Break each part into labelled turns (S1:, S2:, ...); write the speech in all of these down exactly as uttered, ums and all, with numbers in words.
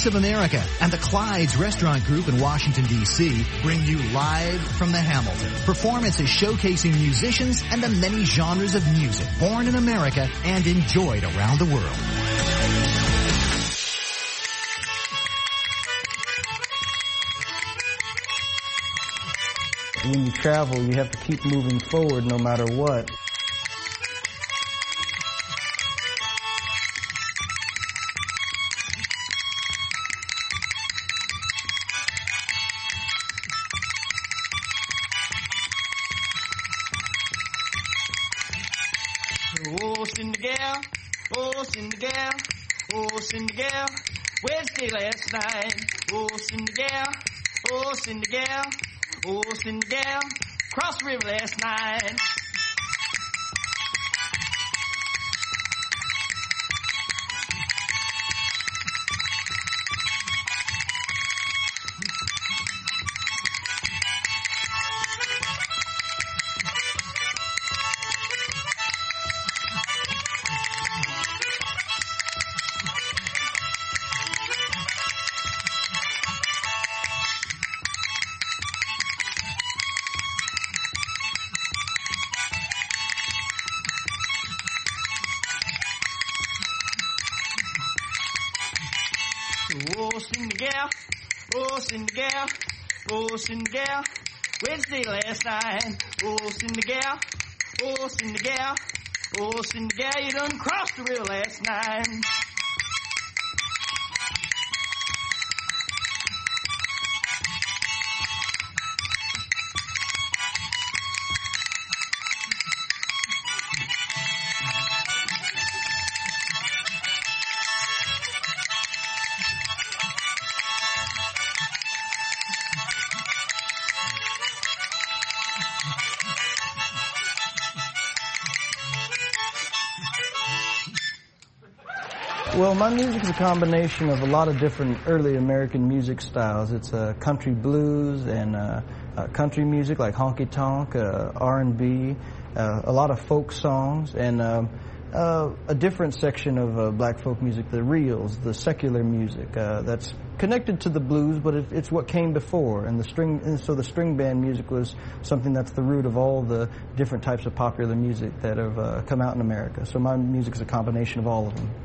S1: Voice of America and the Clyde's Restaurant Group in Washington, D C bring you Live from the Hamilton. Performances showcasing musicians and the many genres of music born in America and enjoyed around the world.
S2: When you travel, you have to keep moving forward no matter what.
S3: Oh, Cindy gal, oh, Cindy gal, oh, Cindy gal, where'd you stay last night? Oh, Cindy gal, oh, Cindy gal, oh, Cindy gal, crossed the river last night. Oh, Cindy gal, oh, Cindy gal, oh, Cindy gal, where'd you stay last night? Oh, Cindy gal, oh, Cindy gal, oh, Cindy gal, you done crossed the river last night.
S2: Well, my music is a combination of a lot of different early American music styles. It's uh, country blues and uh, uh, country music like honky tonk, uh, R and B, uh, a lot of folk songs, and uh, uh, a different section of uh, black folk music, the reels, the secular music uh, that's connected to the blues, but it, it's what came before. And the string, and so the string band music was something that's the root of all the different types of popular music that have uh, come out in America. So my music is a combination of all of them.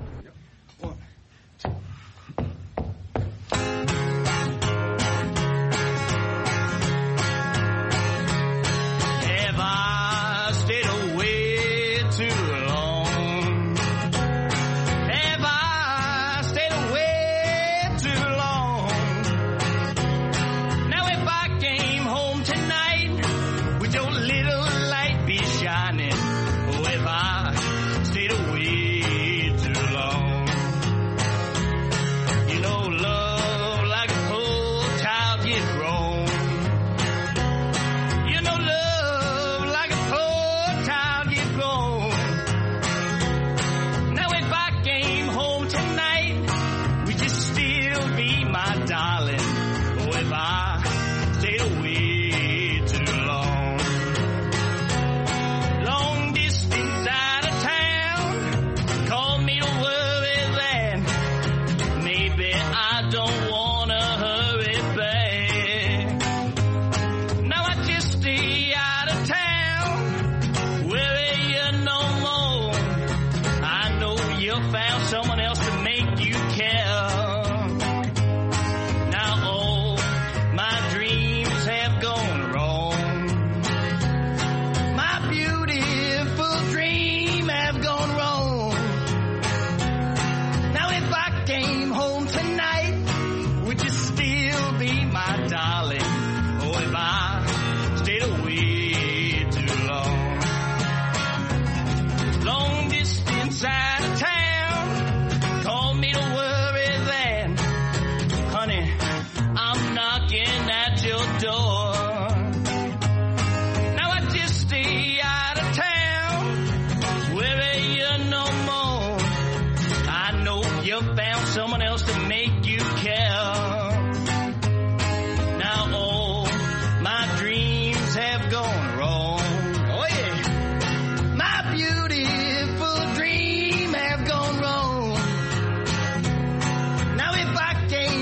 S3: Now if I came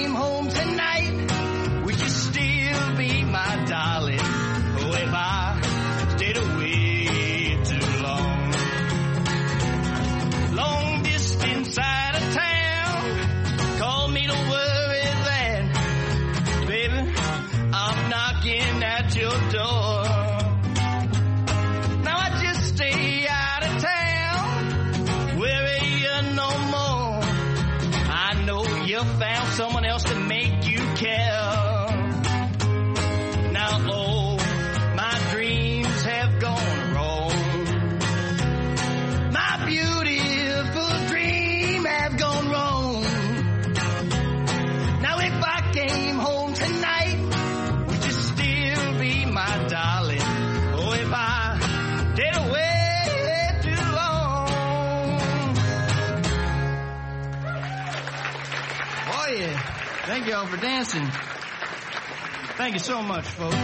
S3: Thank y'all for dancing. Thank you so much, folks.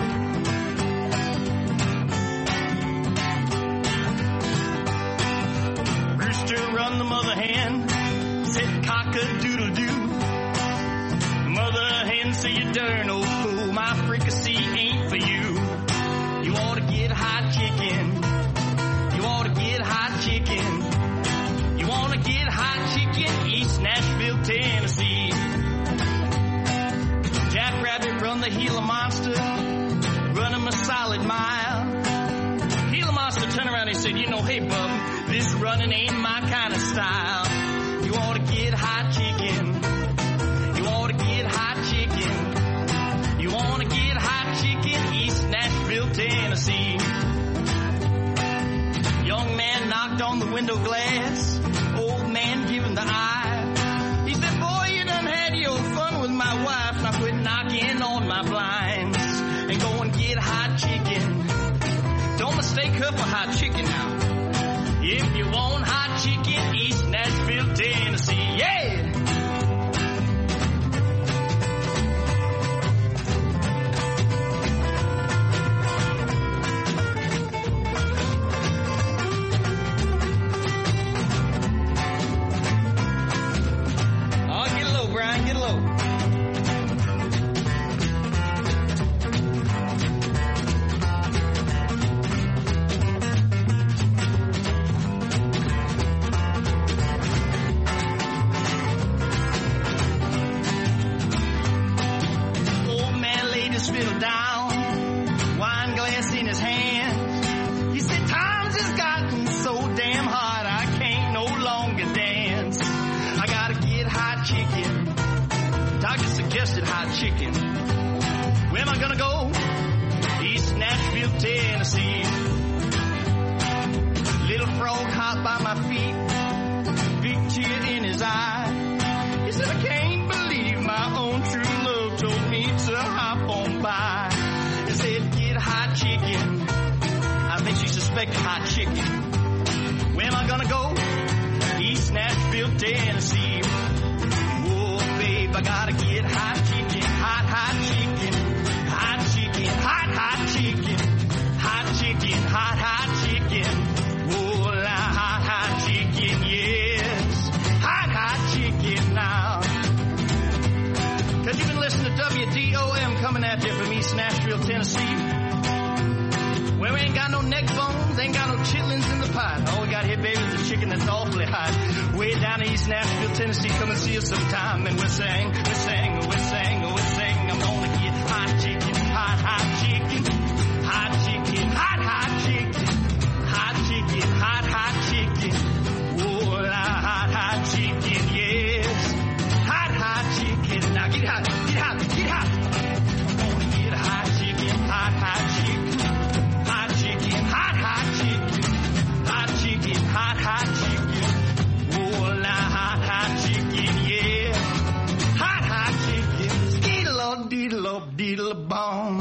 S3: Rooster run the mother hen, said cock-a-doodle-doo. Mother hen say you darn old fool, my fricassee ain't for you. You ought to get hot chicken. You ought to get hot chicken. You want to get hot chicken, East Nashville, Tennessee. Jackrabbit run the Gila Monster, run him a solid mile. Gila Monster turned around and said, you know, hey, bub, this running ain't my kind of style. You ought to get hot chicken. You ought to get hot chicken. You want to get hot chicken, East Nashville, Tennessee. Young man knocked on the window glass, old man giving the eye. He said, boy, you done had your fun with my wife. Now quit knocking on my blinds and go and get hot chicken. Don't mistake her for hot chicken now. If you want hot chicken, East Nashville, Tennessee. Yeah! Hot chicken. Where am I gonna go? East Nashville, Tennessee. Little frog hopped by my feet, big tear in his eye. He said, I can't believe my own true love told me to hop on by. He said, get hot chicken. I think she suspected hot chicken. Where am I gonna go? East Nashville, Tennessee. I gotta get hot chicken, hot, hot chicken, hot chicken, hot, hot chicken, hot chicken, hot, hot chicken, oh, la, hot, hot chicken, yes, hot, hot chicken now. Cause you've been listening to W D O M coming at you from East Nashville, Tennessee, where we ain't got no neck bones, ain't got no chitlins in the pot. All we got here, baby, is a chicken that's awfully hot. Way down in East Nashville, Tennessee, come and see us sometime. And we'll sing, we'll sing, we'll sing, we'll sing. I'm gonna get hot chicken, hot, hot chicken, hot chicken, hot, hot chicken, hot chicken, hot, hot chicken. Oh, la, hot, hot chicken, yes, hot, hot chicken. Now get hot, get hot, get hot. I'm gonna get hot chicken, hot, hot chicken, hot chicken, hot, hot chicken, hot chicken, hot, hot chicken. Hot, hot chicken, yeah. Hot, hot chicken. Skeedle-up, deedle-up, deedle-a-bong.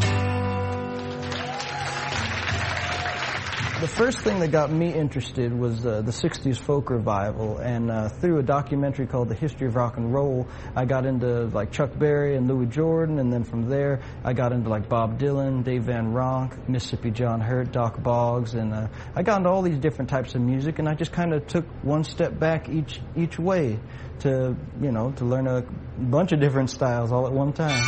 S2: The first thing that got me interested was uh, the sixties folk revival, and uh, through a documentary called The History of Rock and Roll, I got into like Chuck Berry and Louis Jordan, and then from there I got into like Bob Dylan, Dave Van Ronk, Mississippi John Hurt, Doc Boggs, and uh, I got into all these different types of music, and I just kind of took one step back each each way to, you know, to learn a bunch of different styles all at one time.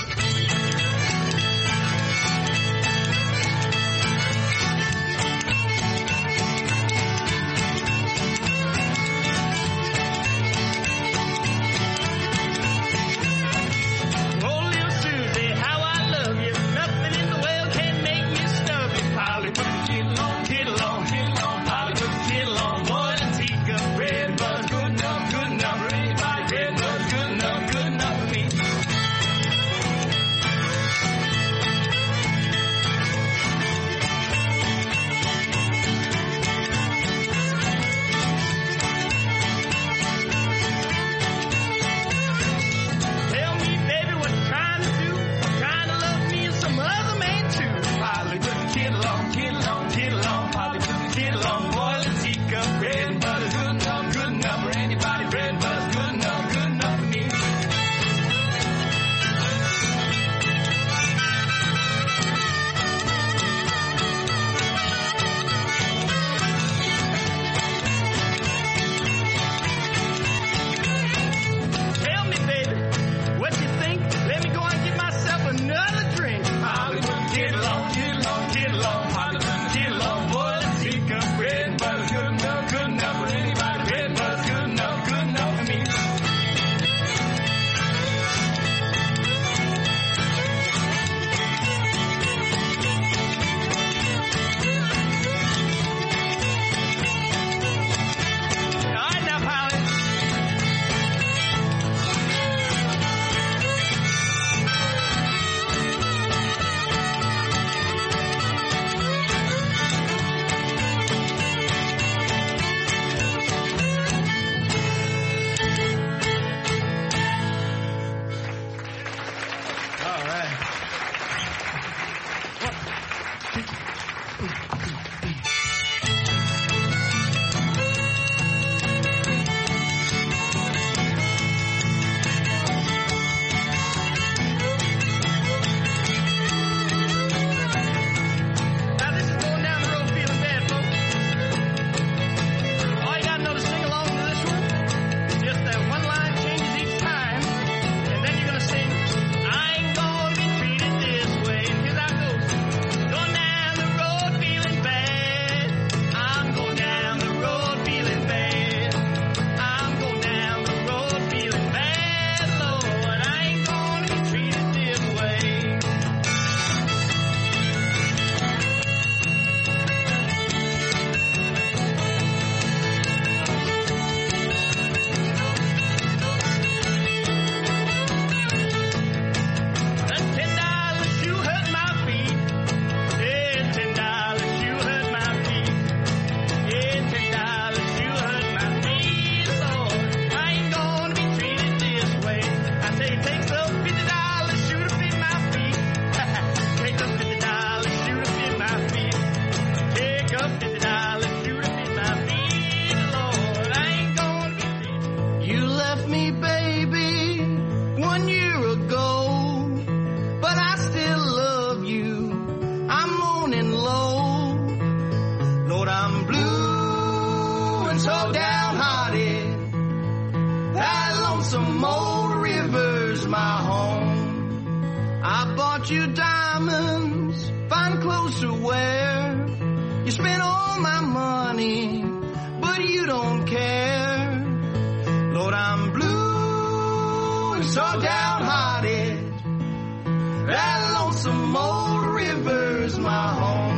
S3: so downhearted. That lonesome old river's my home. I bought you diamonds, fine clothes to wear. You spent all my money, but you don't care. Lord, I'm blue and so downhearted. That lonesome old river's my home.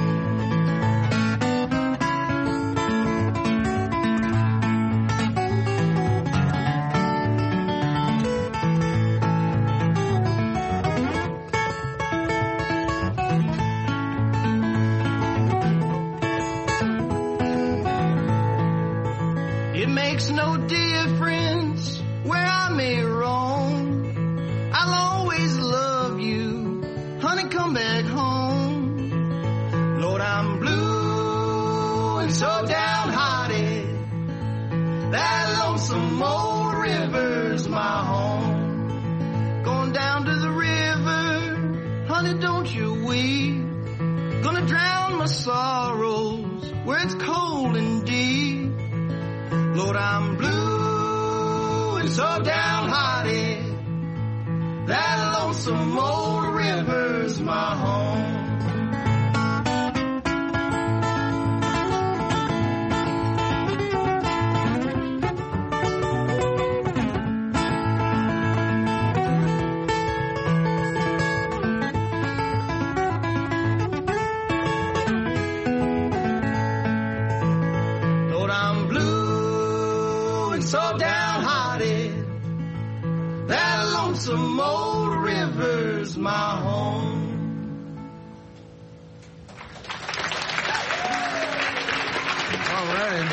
S3: It makes no difference where I may roam. I'll always love you, honey, come back home. Lord, I'm blue and so downhearted. That lonesome old river's my home. Going down to the river, honey, don't you weep. Gonna drown my sorrows where it's cold and deep. Lord, I'm blue and so downhearted. That lonesome old river's my home. Lord, I'm blue and so downhearted. That lonesome old river's my home. All right.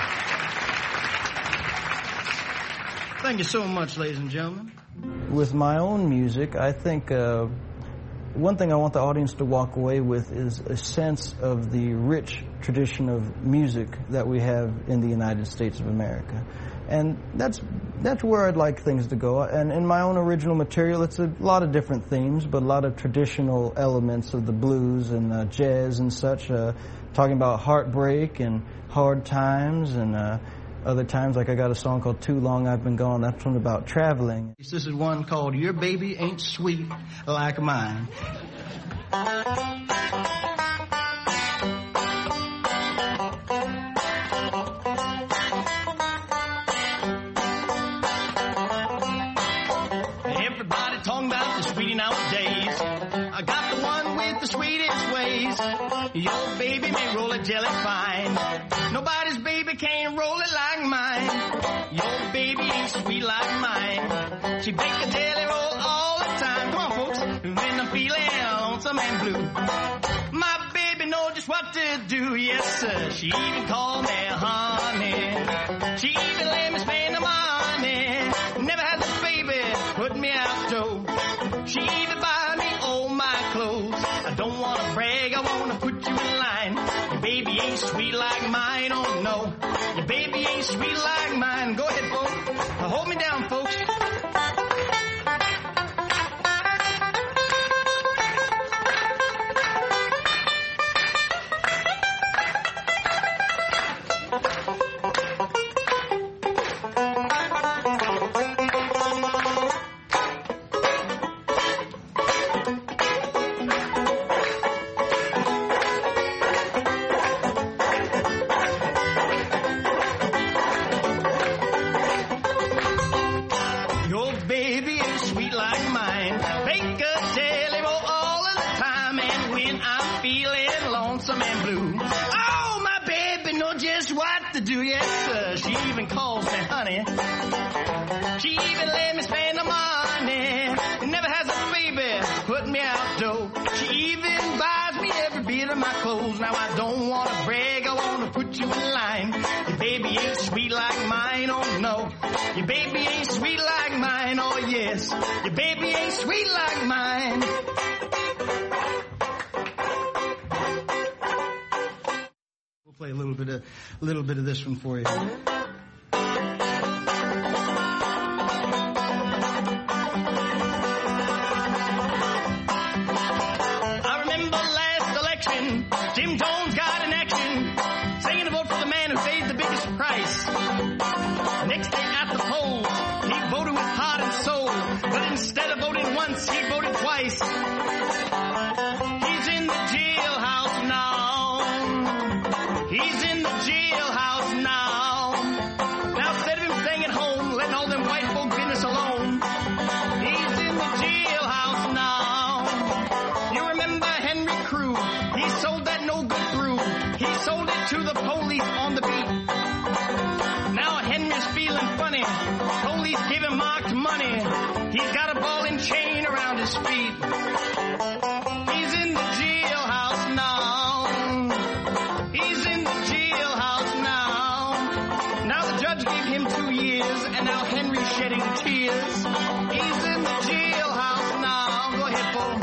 S3: Thank you so much, ladies and gentlemen.
S2: With my own music, I think uh, one thing I want the audience to walk away with is a sense of the rich tradition of music that we have in the United States of America. And that's that's where I'd like things to go. And in my own original material, it's a lot of different themes, but a lot of traditional elements of the blues and uh, jazz and such, uh, talking about heartbreak and hard times, and uh, other times, like I got a song called Too Long I've Been Gone. That's one about traveling.
S3: This is one called Your Baby Ain't Sweet Like Mine. Everybody talking about the sweetie nowadays. I got the one with the sweetest ways. Your baby may roll a jelly fine. Nobody's baby can't roll it like mine. Your baby ain't sweet like mine. She bake a jelly roll all the time. Come on, folks. When I'm feeling lonesome and blue, my baby knows just what to do. Yes, sir. She even called me honey. She even let me spend the money. Never had the baby put me out, Joe. She even buy me all my clothes. I don't want to brag, I want to put you in line. Your baby ain't sweet like mine, oh no. Your baby ain't sweet like mine. Go ahead, folks. Hold me down, folks. To do, yes, sir. She even calls me honey. She even let me spend the money. Never has a baby put me out, Joe. She even buys me every bit of my clothes. Now I don't want to brag, I want to put you in line. Your baby ain't sweet like mine, oh no. Your baby ain't sweet like mine, oh yes. Your baby ain't sweet like mine. Play a little bit of a little bit of this one for you. I remember last election, Jim Jones got in action, singing a vote for the man who paid the bill. biggest price. Next day at the polls, he voted with heart and soul, but instead of voting once, he voted twice. He's in the jailhouse now. He's in the jailhouse now. Now instead of him staying at home, letting all them white folk business alone, he's in the jailhouse now. You remember Henry Crew? He sold that no good brew. He sold it to the police on the beat. Now Henry's feeling funny. Police give him marked money. He's got a ball and chain around his feet. He's in the jailhouse now. He's in the jailhouse now. Now the judge gave him two years, and now Henry's shedding tears. He's in the jailhouse now. Go ahead, Paul.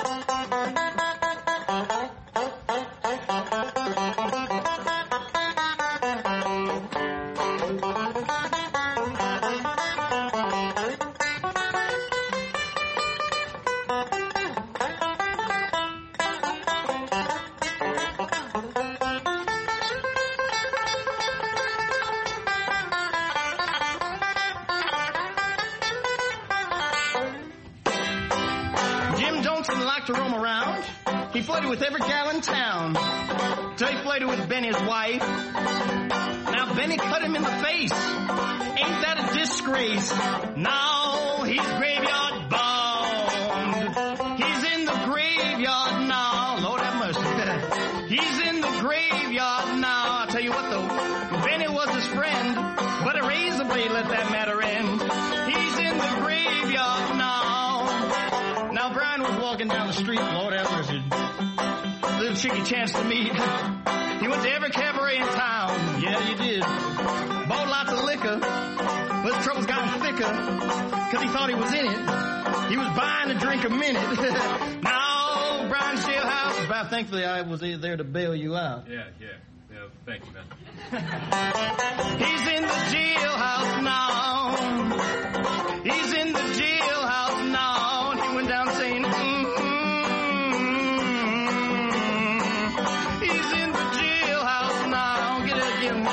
S3: To roam around. He flirted with every gal in town. Till he flirted with Benny's wife. Now Benny cut him in the face. Ain't that a disgrace? Now he's graveyard bound. He's in the graveyard now. Lord have mercy. He's in the graveyard now. I'll tell you what though, Benny was his friend, but a razor blade let that matter end. He's in the graveyard now. Now Brian was walking down the street, Lord have mercy, little chicky chance to meet. He went to every cabaret in town, yeah he did. Bought lots of liquor, but the trouble's gotten thicker, cause he thought he was in it. He was buying a drink a minute. Now Brian's jailhouse, but thankfully I was there to bail you out.
S4: Yeah, yeah, yeah, thank you, man.
S3: He's in the jailhouse now. He's in the jailhouse now. He went down saying, mm-hmm. He's in the jailhouse now. Get it again.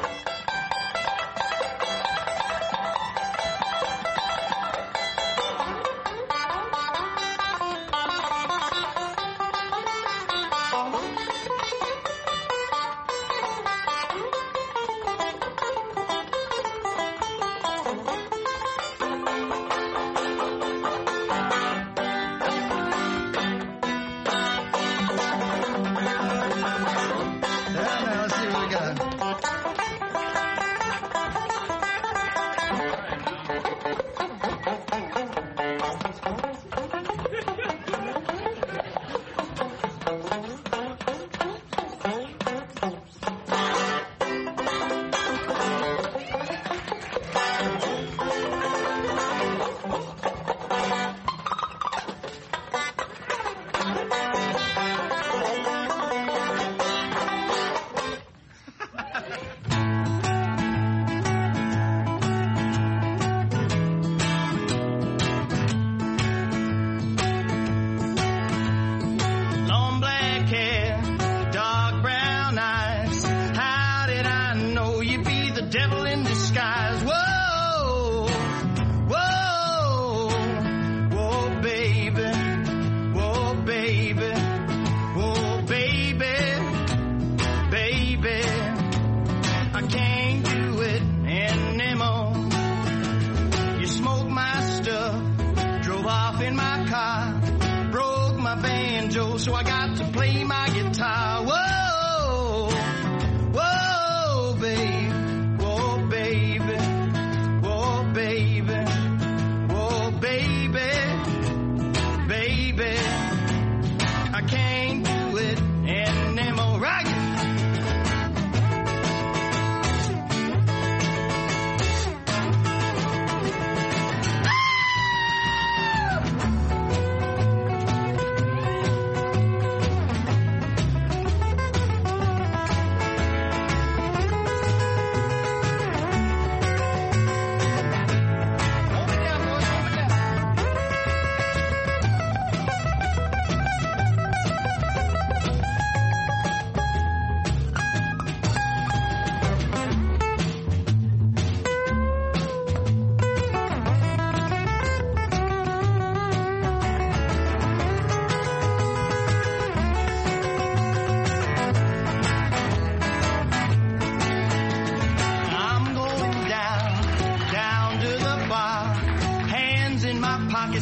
S3: So I got to play my guitar. Whoa, whoa, baby, whoa, baby, whoa, baby, whoa, baby, baby. I can't do it anymore. Right?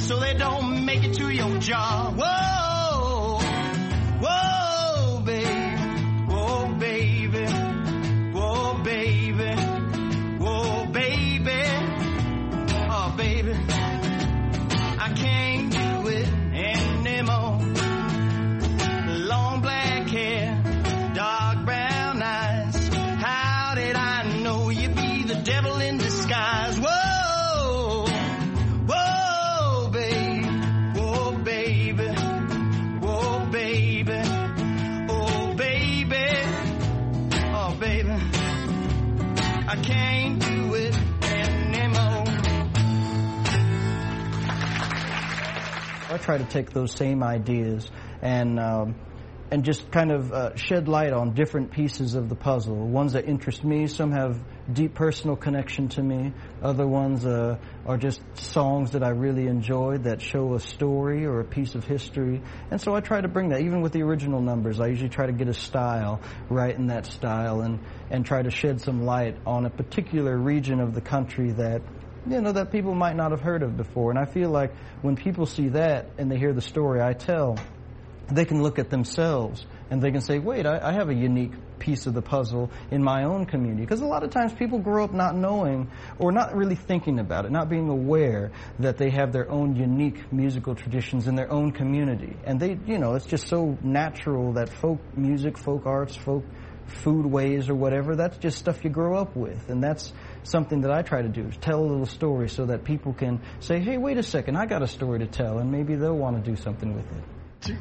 S3: so they don't make it to your job. Whoa, whoa, baby, whoa, baby, whoa, baby, whoa, baby, oh, baby, I can't do it anymore. Long black hair, dark brown eyes, how did I know you'd be the devil in disguise? Whoa, whoa, baby, whoa, baby, whoa, baby, oh, baby, oh, baby, I can't do it anymore.
S2: I try to take those same ideas and um, and just kind of uh, shed light on different pieces of the puzzle. Ones that interest me, some have deep personal connection to me. Other ones uh, are just songs that I really enjoyed that show a story or a piece of history. And so I try to bring that, even with the original numbers. I usually try to get a style right in that style and, and try to shed some light on a particular region of the country that, you know, that people might not have heard of before. And I feel like when people see that and they hear the story I tell, they can look at themselves and they can say, wait, I, I have a unique piece of the puzzle in my own community. Because a lot of times people grow up not knowing or not really thinking about it, not being aware that they have their own unique musical traditions in their own community. And they, you know, it's just so natural that folk music, folk arts, folk food ways or whatever, that's just stuff you grow up with. And that's something that I try to do, is tell a little story so that people can say, hey, wait a second, I got a story to tell, and maybe they'll want to do something with it.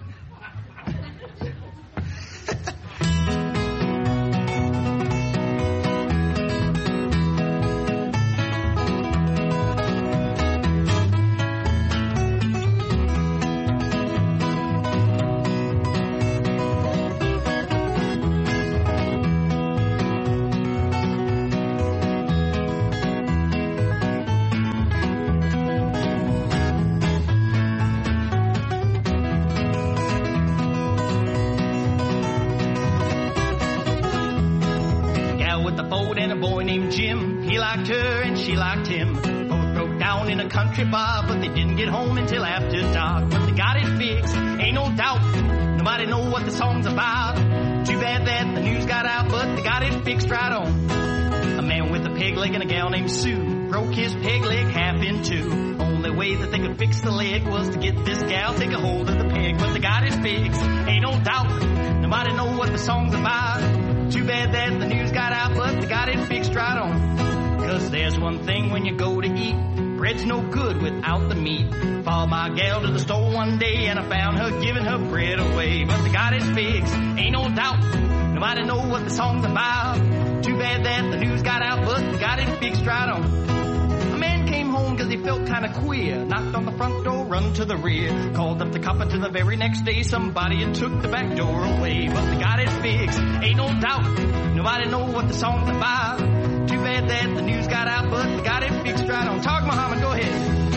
S3: Country bar, but they didn't get home until after dark. But they got it fixed, ain't no doubt. Nobody know what the song's about. Too bad that the news got out, but they got it fixed right on. A man with a peg leg and a gal named Sue broke his peg leg half in two. Only way that they could fix the leg was to get this gal take a hold of the peg. But they got it fixed, ain't no doubt. Nobody know what the song's about. Too bad that the news got out, but they got it fixed right on. Cause there's one thing when you go to eat, bread's no good without the meat. Followed my gal to the store one day and I found her giving her bread away. But they got it fixed, ain't no doubt. Nobody know what the song's about. Too bad that the news got out, but they got it fixed right on. A man came home cause he felt kinda queer. Knocked on the front door, run to the rear. Called up the cop until the very next day somebody had took the back door away. But they got it fixed, ain't no doubt. Nobody know what the song's about. Too bad that the news got out, but they got it fixed right on. Talk, Muhammad, go ahead.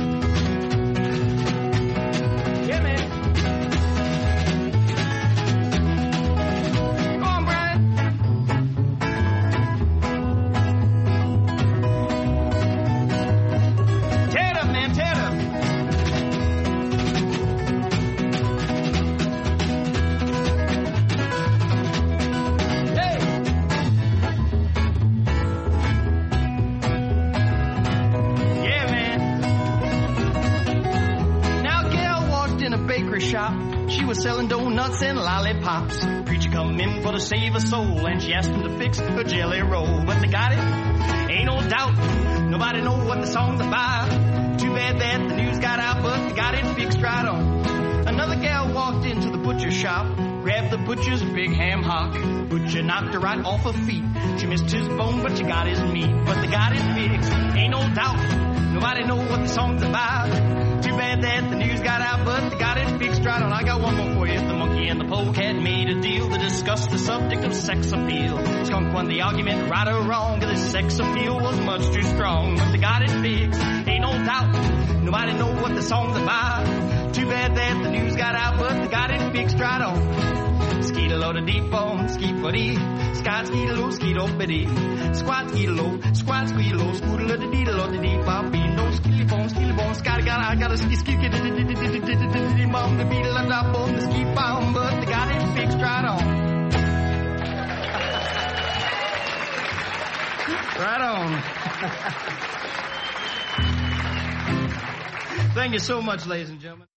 S3: Yeah, man. Go on, Brian. Tear it up, man, tear it up. Shop. She was selling donuts and lollipops. Preacher come in for to save her soul, and she asked him to fix her jelly roll. But they got it, ain't no doubt. Nobody know what the song's about. Too bad that the news got out, but they got it fixed right on. Another gal walked into the butcher shop, grabbed the butcher's big ham hock. Butcher knocked her right off her feet. She missed his bone, but she got his meat. But they got it fixed, ain't no doubt. Nobody know what the song's about. Too bad that the news got out, but they got it fixed right on. I got one more for you. The monkey and the polecat made a deal to discuss the subject of sex appeal. Skunk won the argument, right or wrong, cause his sex appeal was much too strong. But they got it fixed, ain't no doubt. Nobody know what the song's about. Too bad that the news got out, but they got it fixed right on. Skeet-a-lo da deep bone, skeet-a-dee, scott skeet-a-lo, skeet-o-biddy, squat skeet-a-lo, squat skeet-a-lo, scoot-a-lo-da-dee-da-lo da-dee, bop-bee, no skeet-a-bone, skeet-a-bone, scott-a-gotta, I gotta ski ski ski mom the beetle and up on the ski bomb, but they got it fixed right on. Right on. Thank you so much, ladies and gentlemen.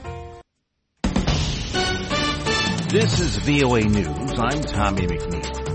S5: This is V O A News. I'm Tommy McNeil.